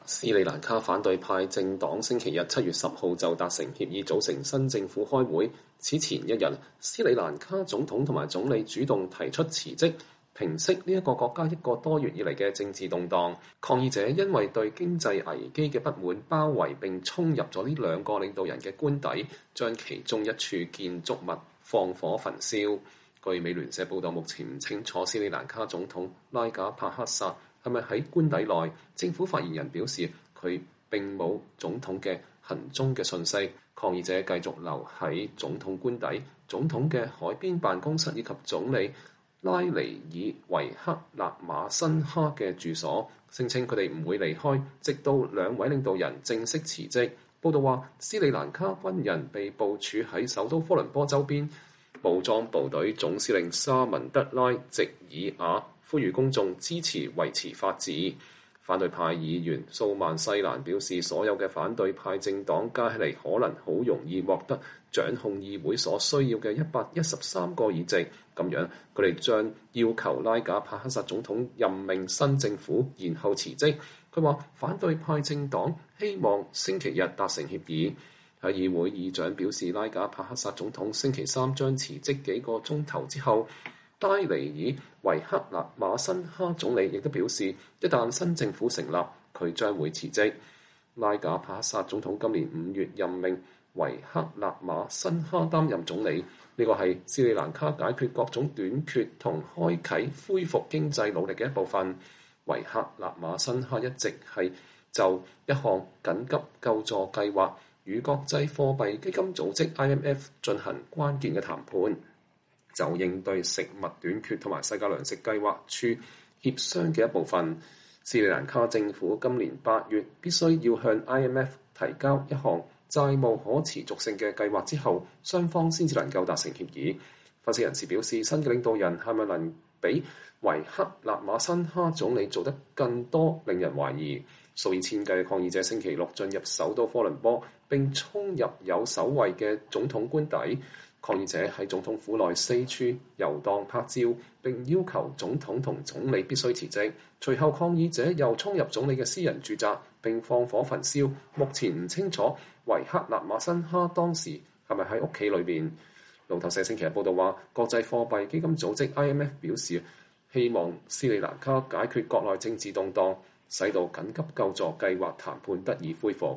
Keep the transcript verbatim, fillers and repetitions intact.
斯里蘭卡反對派政黨星期日七月十號就達成協議，組成新政府開會。此前一日，斯里蘭卡總統同埋總理主動提出辭職，平息呢一個國家一個多月以嚟嘅政治動盪。抗議者因為對經濟危機嘅不滿，包圍並衝入咗呢兩個領導人嘅官邸，將其中一處建築物放火焚燒。據美聯社報道，目前唔清楚斯里蘭卡總統拉賈帕克薩係咪喺官邸內。政府發言人表示，佢並冇總統嘅行蹤嘅訊息。抗議者繼續留喺總統官邸、總統嘅海邊辦公室以及總理拉尼爾維克納馬辛哈嘅住所，聲稱佢哋唔會離開，直到兩位領導人正式辭職。報道話，斯里蘭卡軍人被部署喺首都科倫坡周邊。武裝部隊總司令沙文德拉席爾瓦呼籲公眾支持維持法治。反對派議員蘇曼西蘭表示，所有嘅反對派政黨加起嚟可能好容易獲得掌控議會所需要嘅一百一十三個議席，咁樣佢哋將要求拉賈帕克薩總統任命新政府，然後辭職。佢話反對派政黨希望星期日達成協議。喺議會議長表示，拉賈帕克薩總統星期三將辭職幾個鐘頭之後，拉尼爾維克納馬辛哈總理亦都表示，一旦新政府成立，佢將會辭職。拉賈帕克薩總統今年五月任命維克納馬辛哈擔任總理，呢個係斯里蘭卡解決各種短缺同開啓恢復經濟努力嘅一部分。維克納馬辛哈一直係就一項緊急救助計劃與國際貨幣基金組織 I M F 進行關鍵嘅談判，就應對食物短缺同埋世界糧食計劃處協商嘅一部分。斯里蘭卡政府今年八月必須要向 I M F 提交一項債務可持續性嘅計劃之後，雙方先至能夠達成協議。分析人士表示，新嘅領導人係咪能比維克納馬辛哈總理做得更多，令人懷疑。數以千計嘅抗議者星期六進入首都科倫坡，並衝入有守衛嘅總統官邸。抗議者喺總統府內四處遊蕩拍照，並要求總統同總理必須辭職。隨後抗議者又衝入總理嘅私人住宅，並放火焚燒。目前唔清楚維克納馬辛哈當時係咪喺屋企裏邊。路透社星期日報道話，國際貨幣基金組織 I M F 表示，希望斯里蘭卡解決國內政治動盪，使到緊急救助計劃談判得以恢復。